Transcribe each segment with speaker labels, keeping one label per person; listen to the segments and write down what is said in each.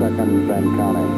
Speaker 1: seconds and counting.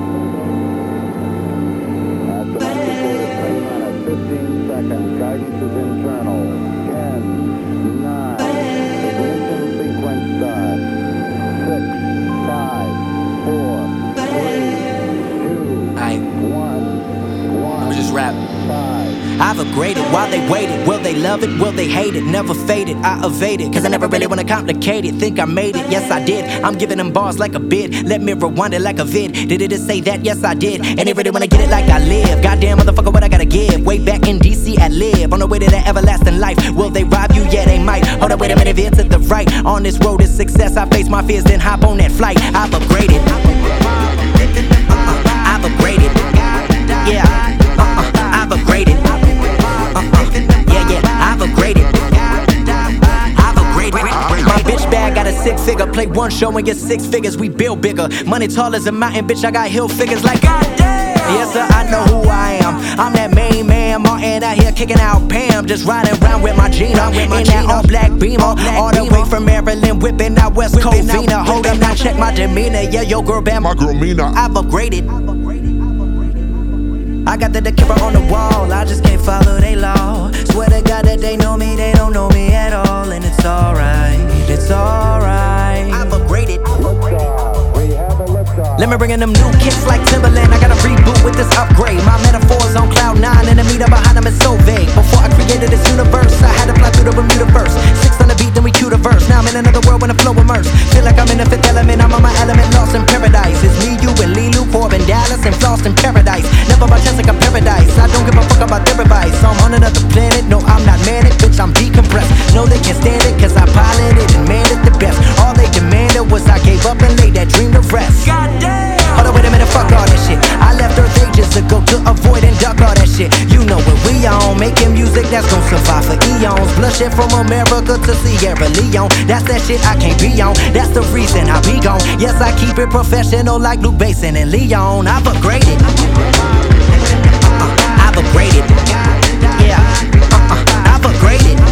Speaker 1: At the 3 minutes, 15 seconds. Guidance is internal. 10, 9, ignition sequence start. 6, 5, 4, 3, 2,
Speaker 2: Aight.
Speaker 1: 1.
Speaker 2: I'ma just rap.
Speaker 1: 5.
Speaker 2: I've upgraded while they waited. Will they love it? Will they hate it? Never faded, I evaded. Cause I never really wanna complicate it. Think I made it, yes I did. I'm giving them bars like a bid. Let me rewind it like a vid. Did it just say that? Yes I did. And they really wanna get it like I live. Goddamn motherfucker, what I gotta give? Way back in DC I live. On the way to that everlasting life. Will they rob you? Yeah they might. Hold up, wait a minute, veer to the right. On this road to success, I face my fears, then hop on that flight. I've upgraded. I've upgraded. Yeah. I've upgraded. I've upgraded. I've upgraded. My bitch bag got a 6-figure. Play one show and get 6 figures. We build bigger. Money tall as a mountain, bitch. I got hill figures like goddamn. Yes sir, I know who I am. I'm that main man, Martin out here kicking out Pam. Just riding around with my Gina in that all black Beamer. All the way from Maryland, whipping out West Covina. Hold up now, check my demeanor. Yeah, your girl bad, my girl Mina. I've upgraded. I got the camera on the wall, I just can't follow they law. Swear to God that they know me, they don't know me at all. And it's alright, it's alright. I've upgraded.
Speaker 1: Liftoff. We have a liftoff.
Speaker 2: Let me bring in them new kicks like Timberland. I gotta reboot with this upgrade. My metaphors on cloud 9 and the meter behind them is so vague. Before I created this universe, I had to fly through the Bermuda first. 6 on the beat, then we cue the verse. Now I'm in another world when the flow immersed. Feel like I'm in the 5th element, I'm on my element, lost in paradise. It's me, you, and Lilu, Corbin, Dallas, and Flossed in paradise. Never my chance like a paradise. I don't give a fuck about their advice. I'm on another planet, no I'm not manic, bitch I'm decompressed. No they can't stand it, cause I piloted and made it the best. All they demanded was I gave up and laid that dream to rest. Goddamn. Hold on, wait a minute, fuck all that shit. I left Earth ages ago to avoid and duck all that shit. You know what we on, making music that's gon' survive for eons. Bloodshed from America to Sierra Leone. That's that shit I can't be on, that's the reason I be gone. Yes, I keep it professional like Luke Basin and Leon. I've upgraded. I've upgraded. Yeah. I've upgraded.